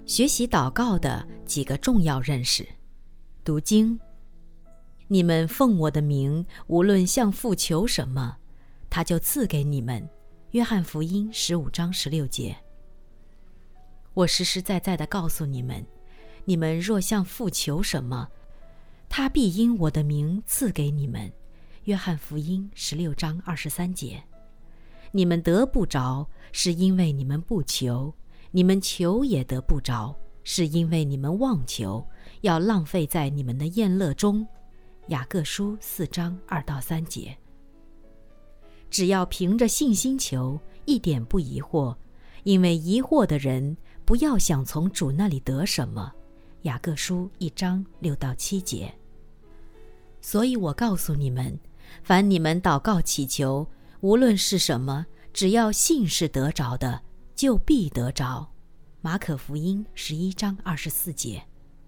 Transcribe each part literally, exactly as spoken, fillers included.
学习祷告的几个重要认识。读经，你们奉我的名，无论向父求什么，他就赐给你们。约翰福音十五章十六节。我实实在在地告诉你们，你们若向父求什么，他必因我的名赐给你们。约翰福音十六章二十三节。你们得不着，是因为你们不求；你们求也得不着，是因为你们妄求，要浪费在你们的宴乐中。雅各书四章二到三节。只要凭着信心求，一点不疑惑，因为疑惑的人不要想从主那里得什么。雅各书一章六到七节。所以我告诉你们，凡你们祷告祈求，无论是什么，只要信是得着的，就必得着。马可福音十一章二十四节。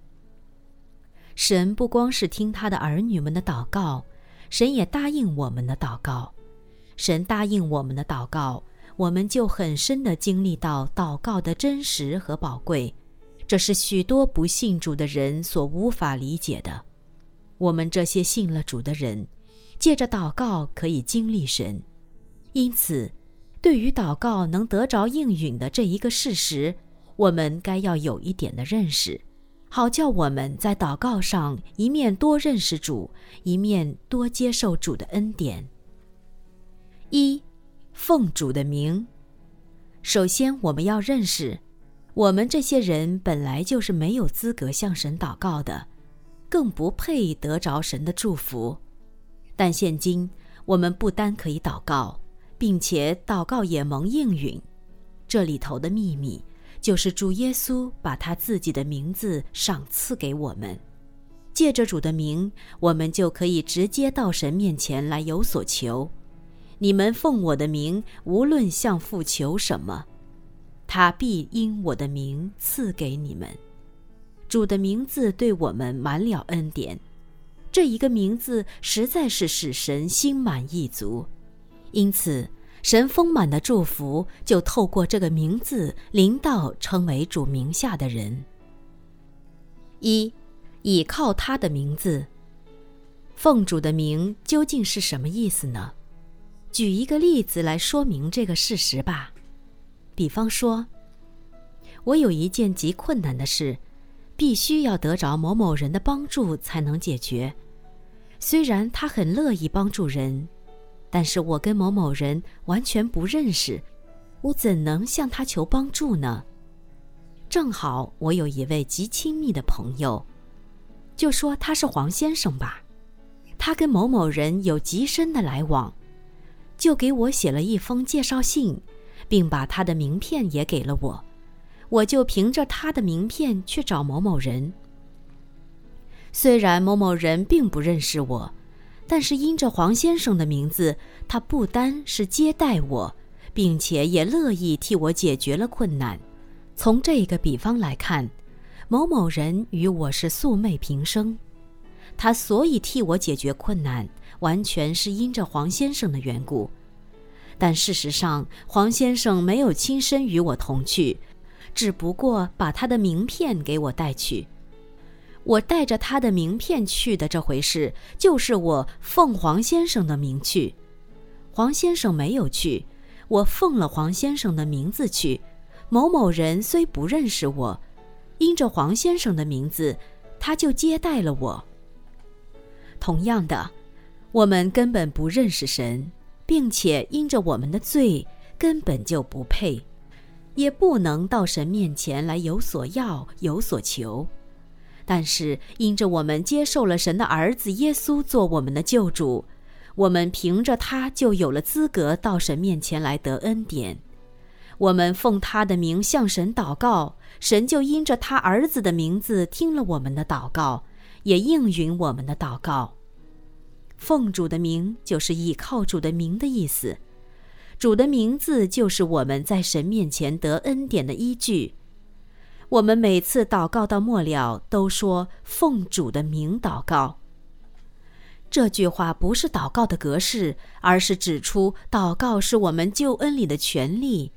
神不光是听他的儿女们的祷告，神也答应我们的祷告。神答应我们的祷告，我们就很深地经历到祷告的真实和宝贵，这是许多不信主的人所无法理解的。我们这些信了主的人，借着祷告可以经历神。因此，对于祷告能得着应允的这一个事实，我们该要有一点的认识，好叫我们在祷告上一面多认识主，一面多接受主的恩典。一，奉主的名。首先我们要认识，我们这些人本来就是没有资格向神祷告的，更不配得着神的祝福。但现今我们不单可以祷告，并且祷告也蒙应允。这里头的秘密就是主耶稣把他自己的名字赏赐给我们，借着主的名，我们就可以直接到神面前来有所求。你们奉我的名，无论向父求什么，他必因我的名赐给你们。主的名字对我们满了恩典，这一个名字实在是使神心满意足，因此神丰满的祝福就透过这个名字临到称为主名下的人。一，倚靠他的名字。奉主的名究竟是什么意思呢？举一个例子来说明这个事实吧。比方说，我有一件极困难的事，必须要得着某某人的帮助才能解决。虽然他很乐意帮助人，但是我跟某某人完全不认识，我怎能向他求帮助呢？正好我有一位极亲密的朋友，就说他是黄先生吧，他跟某某人有极深的来往，就给我写了一封介绍信，并把他的名片也给了我。我就凭着他的名片去找某某人。虽然某某人并不认识我，但是因着黄先生的名字，他不单是接待我，并且也乐意替我解决了困难。从这个比方来看，某某人与我是素昧平生，他所以替我解决困难，完全是因着黄先生的缘故。但事实上，黄先生没有亲身与我同去，只不过把他的名片给我带去。我带着他的名片去的这回事，就是我奉黄先生的名去。黄先生没有去，我奉了黄先生的名字去。某某人虽不认识我，因着黄先生的名字，他就接待了我。同样的，我们根本不认识神，并且因着我们的罪，根本就不配，也不能到神面前来有所要，有所求。但是因着我们接受了神的儿子耶稣做我们的救主，我们凭着他就有了资格到神面前来得恩典。我们奉他的名向神祷告，神就因着他儿子的名字听了我们的祷告，也应允我们的祷告。奉主的名就是倚靠主的名的意思，主的名字就是我们在神面前得恩典的依据。我们每次祷告到末了，都说奉主的名祷告。这句话不是祷告的格式，而是指出祷告是我们救恩里的权利，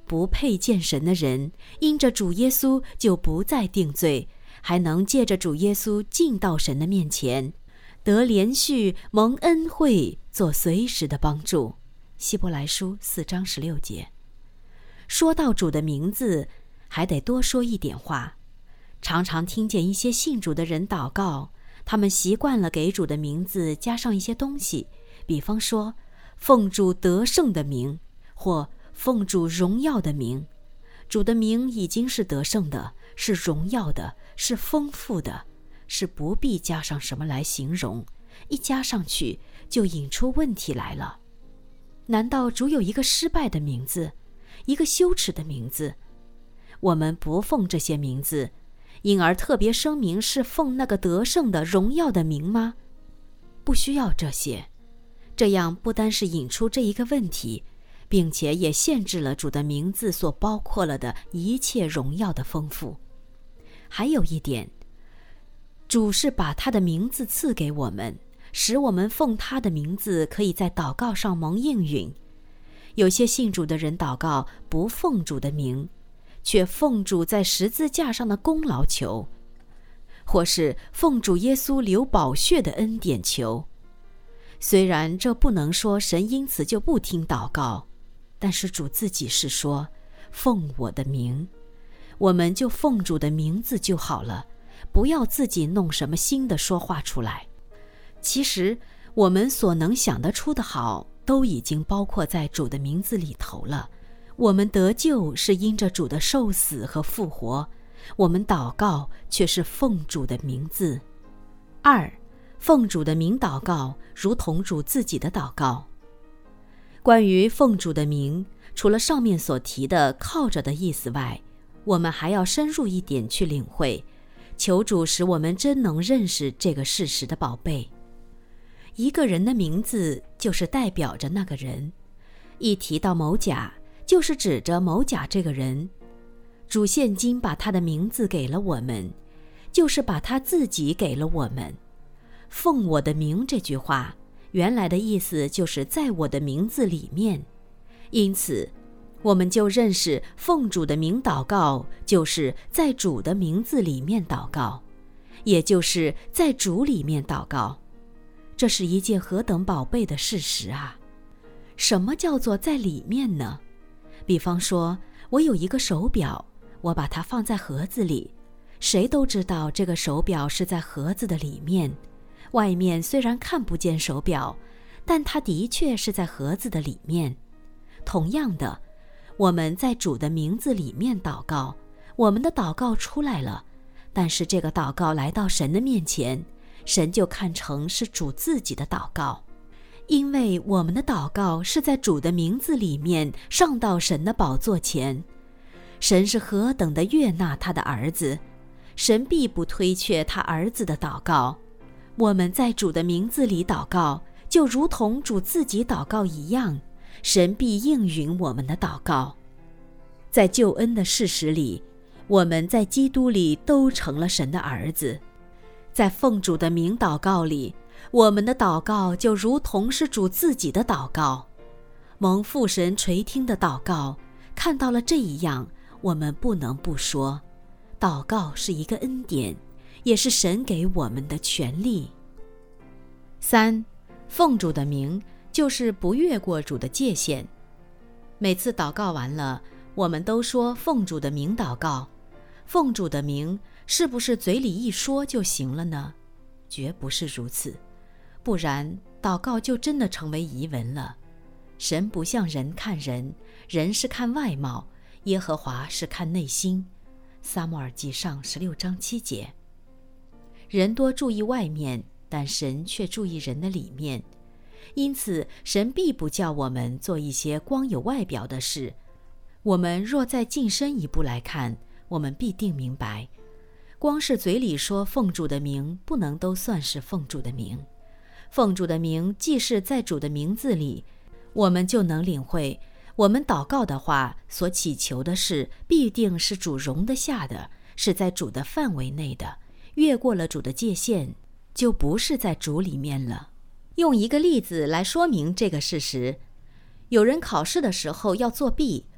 不配见神的人，因着主耶稣就不再定罪，还能借着主耶稣进到神的面前，得连续蒙恩惠，做随时的帮助。希伯来书四章十六节。说到主的名字，还得多说一点话。常常听见一些信主的人祷告，他们习惯了给主的名字加上一些东西，比方说奉主得胜的名，或奉主荣耀的名。主的名已经是得胜的，是荣耀的，是丰富的，是不必加上什么来形容，一加上去就引出问题来了。难道主有一个失败的名字，一个羞耻的名字？我们不奉这些名字，因而特别声明是奉那个得胜的荣耀的名吗？不需要这些。这样不单是引出这一个问题，并且也限制了主的名字所包括了的一切荣耀的丰富。还有一点，主是把他的名字赐给我们，使我们奉他的名字可以在祷告上蒙应允。有些信主的人祷告不奉主的名，却奉主在十字架上的功劳求，或是奉主耶稣流宝血的恩典求。虽然这不能说神因此就不听祷告，但是主自己是说奉我的名，我们就奉主的名字就好了，不要自己弄什么新的说话出来。其实我们所能想得出的好，都已经包括在主的名字里头了。我们得救是因着主的受死和复活，我们祷告却是奉主的名字。二，奉主的名祷告，如同主自己的祷告。关于奉主的名，除了上面所提的靠着的意思外，我们还要深入一点去领会，求主使我们真能认识这个事实的宝贝。一个人的名字就是代表着那个人，一提到某甲，就是指着某甲这个人。主现今把他的名字给了我们，就是把他自己给了我们。奉我的名这句话，原来的意思就是在我的名字里面。因此，我们就认识奉主的名祷告，就是在主的名字里面祷告，也就是在主里面祷告。这是一件何等宝贝的事实啊！什么叫做在里面呢？比方说，我有一个手表，我把它放在盒子里，谁都知道这个手表是在盒子的里面。外面虽然看不见手表，但它的确是在盒子的里面。同样的，我们在主的名字里面祷告，我们的祷告出来了，但是这个祷告来到神的面前，神就看成是主自己的祷告，因为我们的祷告是在主的名字里面上到神的宝座前。神是何等的悦纳他的儿子，神必不推却他儿子的祷告。我们在主的名字里祷告，就如同主自己祷告一样，神必应允我们的祷告。在救恩的事实里，我们在基督里都成了神的儿子。在奉主的名祷告里，我们的祷告就如同是主自己的祷告。蒙父神垂听的祷告，看到了这一样，我们不能不说，祷告是一个恩典，也是神给我们的权利。三，奉主的名就是不越过主的界限。每次祷告完了，我们都说奉主的名祷告。奉主的名是不是嘴里一说就行了呢？绝不是如此，不然祷告就真的成为疑文了。神不像人看人，人是看外貌，耶和华是看内心。撒母耳记上十六章七节。人多注意外面，但神却注意人的里面。因此，神必不叫我们做一些光有外表的事。我们若再近身一步来看，我们必定明白，光是嘴里说奉主的名，不能都算是奉主的名。奉主的名既是在主的名字里，我们就能领会，我们祷告的话，所祈求的事，必定是主容得下的，是在主的范围内的，越过了主的界限，就不是在主里面了。用一个例子来说明这个事实，有人考试的时候要作弊，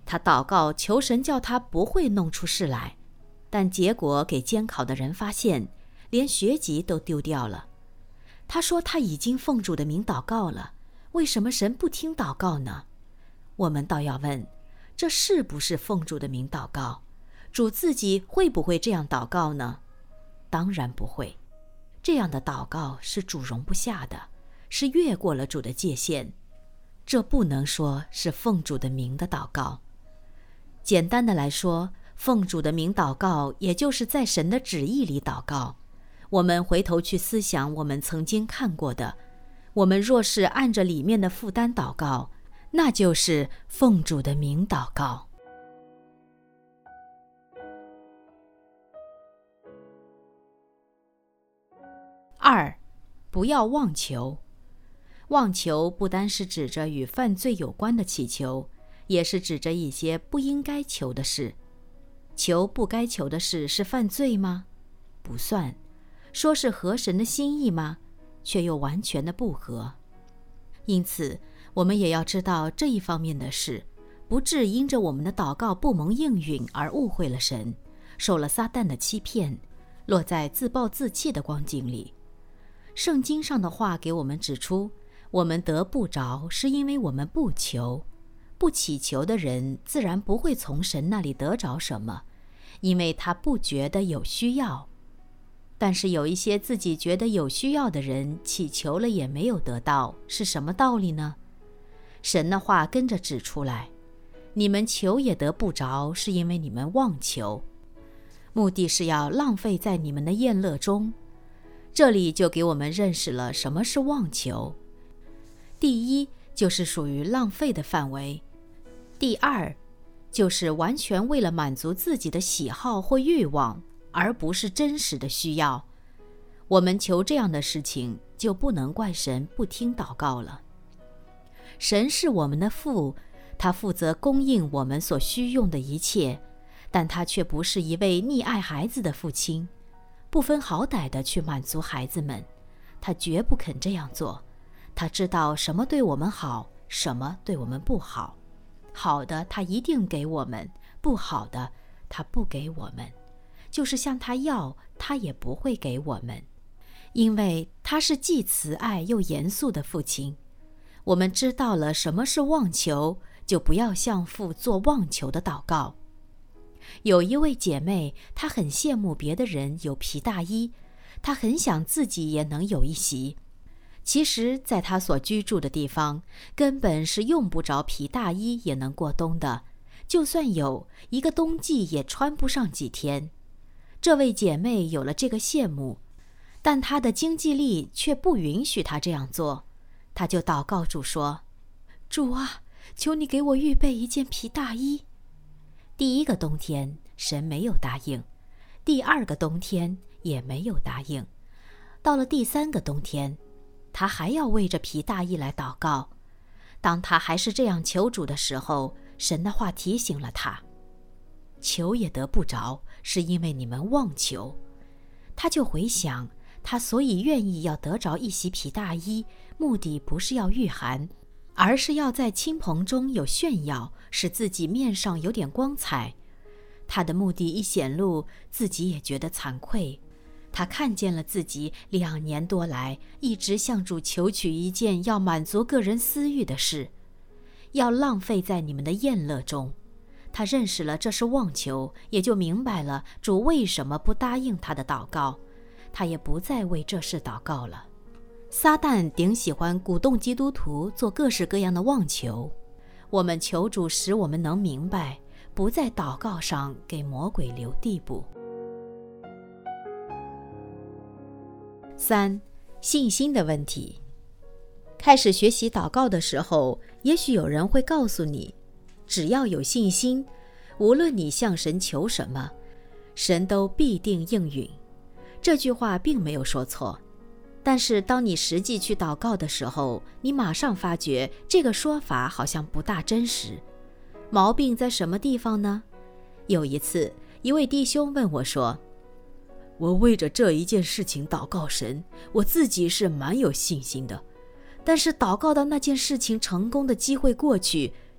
他祷告求神叫他不会弄出事来，但结果给监考的人发现，连学籍都丢掉了。他说他已经奉主的名祷告了，为什么神不听祷告呢？我们倒要问，这是不是奉主的名祷告？主自己会不会这样祷告呢？当然不会。这样的祷告是主容不下的，是越过了主的界限。这不能说是奉主的名的祷告。简单的来说，奉主的名祷告，也就是在神的旨意里祷告。我们回头去思想我们曾经看过的，我们若是按着里面的负担祷告，那就是奉主的名祷告。二，不要妄求。妄求不单是指着与犯罪有关的祈求，也是指着一些不应该求的事。求不该求的事是犯罪吗？不算。说是合神的心意吗？却又完全的不合。因此，我们也要知道这一方面的事，不致因着我们的祷告不蒙应允而误会了神，受了撒旦的欺骗，落在自暴自弃的光景里。圣经上的话给我们指出，我们得不着是因为我们不求。不祈求的人自然不会从神那里得着什么，因为他不觉得有需要。但是有一些自己觉得有需要的人，祈求了也没有得到，是什么道理呢？神的话跟着指出来，你们求也得不着，是因为你们妄求，目的是要浪费在你们的宴乐中。这里就给我们认识了什么是妄求。第一，就是属于浪费的范围；第二，就是完全为了满足自己的喜好或欲望，而不是真实的需要。我们求这样的事情，就不能怪神不听祷告了。神是我们的父，他负责供应我们所需用的一切，但他却不是一位溺爱孩子的父亲，不分好歹的去满足孩子们。他绝不肯这样做。他知道什么对我们好，什么对我们不好。好的他一定给我们，不好的他不给我们。就是向他要，他也不会给我们，因为他是既慈爱又严肃的父亲。我们知道了什么是妄求，就不要向父做妄求的祷告。有一位姐妹，她很羡慕别的人有皮大衣，她很想自己也能有一袭。其实在她所居住的地方，根本是用不着皮大衣也能过冬的，就算有，一个冬季也穿不上几天。这位姐妹有了这个羡慕，但她的经济力却不允许她这样做。她就祷告主说：主啊，求你给我预备一件皮大衣。第一个冬天神没有答应，第二个冬天也没有答应，到了第三个冬天，她还要为着皮大衣来祷告。当她还是这样求主的时候，神的话提醒了她：求也得不着，是因为你们妄求。他就回想，他所以愿意要得着一袭皮大衣，目的不是要御寒，而是要在亲朋中有炫耀，使自己面上有点光彩。他的目的一显露，自己也觉得惭愧。他看见了自己两年多来一直向主求取一件要满足个人私欲的事，要浪费在你们的宴乐中。他认识了这是妄求，也就明白了主为什么不答应他的祷告，他也不再为这事祷告了。撒旦顶喜欢鼓动基督徒做各式各样的妄求，我们求主使我们能明白，不在祷告上给魔鬼留地步。三，信心的问题。开始学习祷告的时候，也许有人会告诉你，只要有信心，无论你向神求什么，神都必定应允。这句话并没有说错，但是当你实际去祷告的时候，你马上发觉这个说法好像不大真实。毛病在什么地方呢？有一次，一位弟兄问我说：我为着这一件事情祷告神，我自己是蛮有信心的，但是祷告到那件事情成功的机会过去，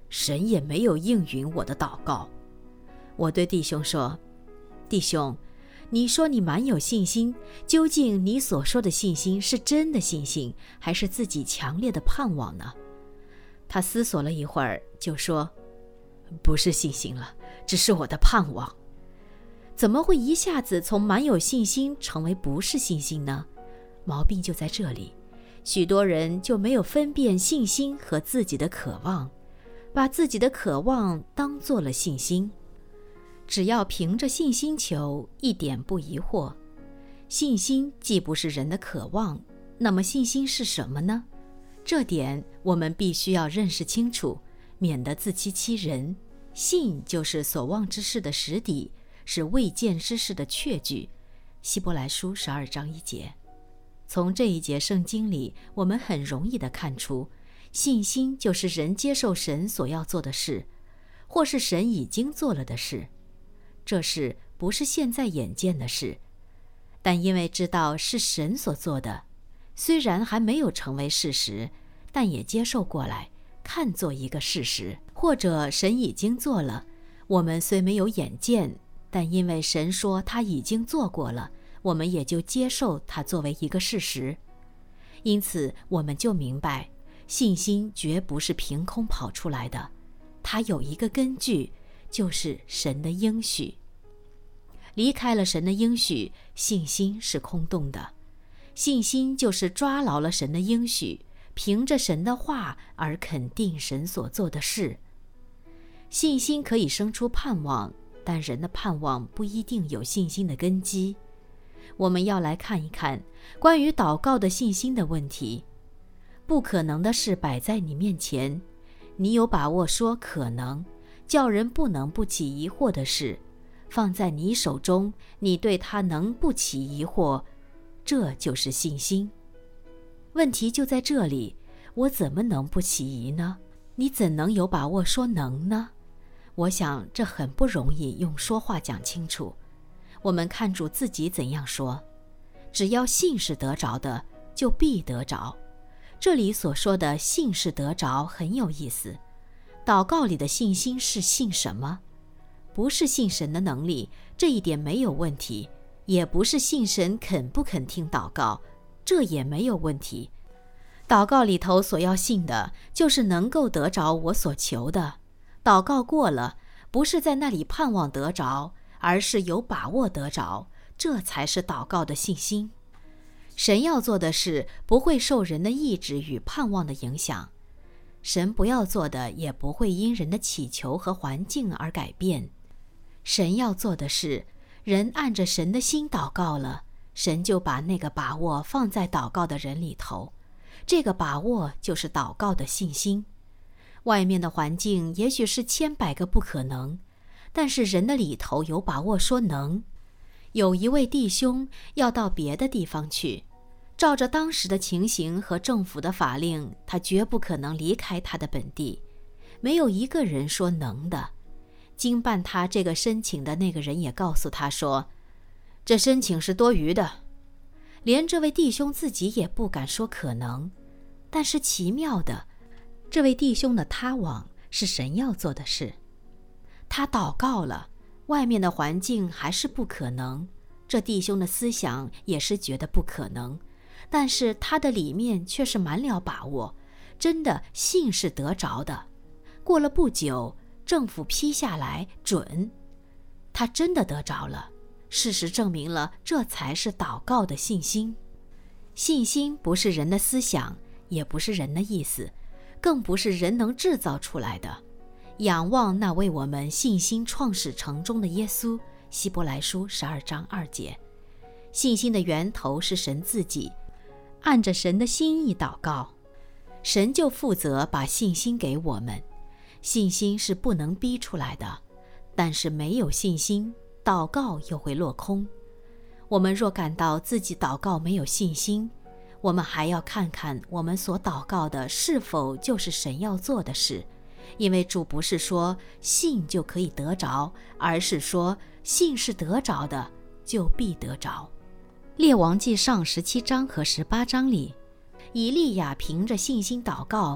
神也没有应允我的祷告。我对弟兄说，弟兄，你说你蛮有信心，究竟你所说的信心是真的信心，还是自己强烈的盼望呢？他思索了一会儿，就说，不是信心了，只是我的盼望。怎么会一下子从蛮有信心成为不是信心呢？毛病就在这里，许多人就没有分辨信心和自己的渴望，把自己的渴望当做了信心。只要凭着信心求，一点不疑惑。信心既不是人的渴望，那么信心是什么呢？这点我们必须要认识清楚，免得自欺欺人。信就是所望之事的实底，是未见之事的确据。希伯来书十二章一节。从这一节圣经里，我们很容易地看出，信心就是人接受神所要做的事，或是神已经做了的事。这事不是现在眼见的事，但因为知道是神所做的，虽然还没有成为事实，但也接受过来，看作一个事实。或者神已经做了，我们虽没有眼见，但因为神说他已经做过了，我们也就接受它作为一个事实。因此我们就明白，信心绝不是凭空跑出来的，它有一个根据，就是神的应许。离开了神的应许，信心是空洞的。信心就是抓牢了神的应许，凭着神的话而肯定神所做的事。信心可以生出盼望，但人的盼望不一定有信心的根基。我们要来看一看关于祷告的信心的问题。不可能的事摆在你面前，你有把握说可能，叫人不能不起疑惑的事放在你手中，你对他能不起疑惑，这就是信心。问题就在这里，我怎么能不起疑呢？你怎能有把握说能呢？我想这很不容易用说话讲清楚。我们看主自己怎样说，只要信是得着的，就必得着。这里所说的信是得着很有意思。祷告里的信心是信什么？不是信神的能力，这一点没有问题，也不是信神肯不肯听祷告，这也没有问题。祷告里头所要信的，就是能够得着我所求的。祷告过了，不是在那里盼望得着，而是有把握得着，这才是祷告的信心。神要做的事不会受人的意志与盼望的影响，神不要做的也不会因人的祈求和环境而改变。神要做的事，人按着神的心祷告了，神就把那个把握放在祷告的人里头，这个把握就是祷告的信心。外面的环境也许是千百个不可能，但是人的里头有把握说能。有一位弟兄要到别的地方去，照着当时的情形和政府的法令，他绝不可能离开他的本地，没有一个人说能的。经办他这个申请的那个人也告诉他说，这申请是多余的。连这位弟兄自己也不敢说可能。但是奇妙的，这位弟兄的他往是神要做的事。他祷告了，外面的环境还是不可能，这弟兄的思想也是觉得不可能，但是他的里面却是满了把握，真的信是得着的。过了不久，政府批下来准，他真的得着了。事实证明了，这才是祷告的信心。信心不是人的思想，也不是人的意思，更不是人能制造出来的。仰望那为我们信心创始成终的耶稣，希伯来书十二章二节。信心的源头是神自己，按着神的心意祷告，神就负责把信心给我们。信心是不能逼出来的，但是没有信心，祷告又会落空。我们若感到自己祷告没有信心，我们还要看看我们所祷告的是否就是神要做的事。因为主不是说信就可以得着，而是说信是得着的，就必得着。列王纪上十七章和十八章里，以利亚凭着信心祷告，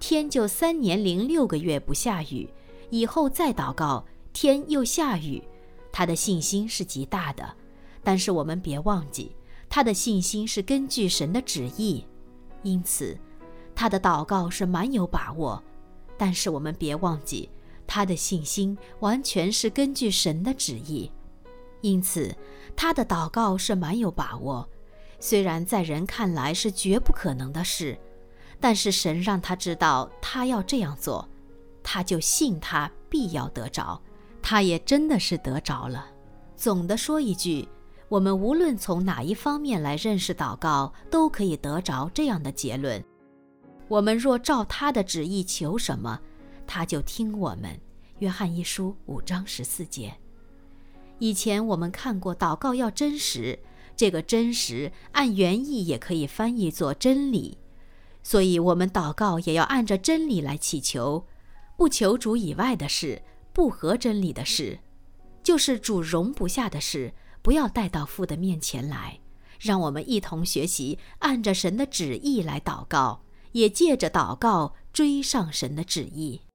天就三年零六个月不下雨，以后再祷告，天又下雨，他的信心是极大的。但是我们别忘记，他的信心是根据神的旨意，因此他的祷告是蛮有把握。但是我们别忘记，他的信心完全是根据神的旨意，因此他的祷告是蛮有把握。虽然在人看来是绝不可能的事，但是神让他知道他要这样做，他就信他必要得着，他也真的是得着了。总的说一句，我们无论从哪一方面来认识祷告，都可以得着这样的结论：我们若照他的旨意求什么，他就听我们。约翰一书五章十四节。以前我们看过祷告要真实，这个真实按原意也可以翻译作真理，所以我们祷告也要按着真理来祈求，不求主以外的事，不合真理的事，就是主容不下的事，不要带到父的面前来。让我们一同学习按着神的旨意来祷告，也借着祷告追上神的旨意。